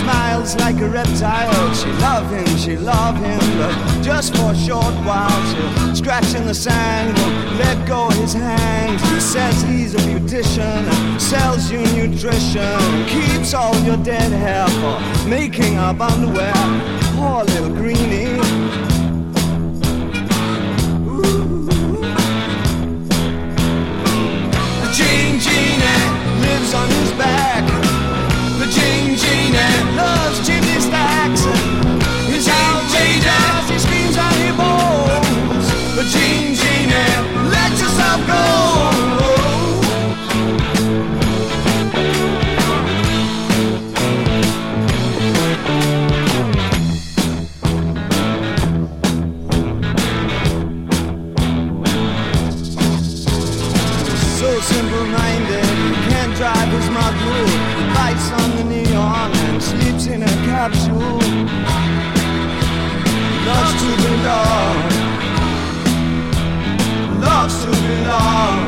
smiles like a reptile. She loved him, but just for a short while. She'll scratch in the sand, won't let go of his hand. He says he's a beautician, sells you nutrition, keeps all your dead hair for making up underwear. Poor little greenie. Jean Genie lives on his back. The Jean Genie loves chimney stacks. He's outrageous, he screams and he bowls. The Jean Genie, let yourself go. So simple-minded, can't drive his Magoo. Bites on the neon and sleeps in a capsule. Loves to belong, loves to belong.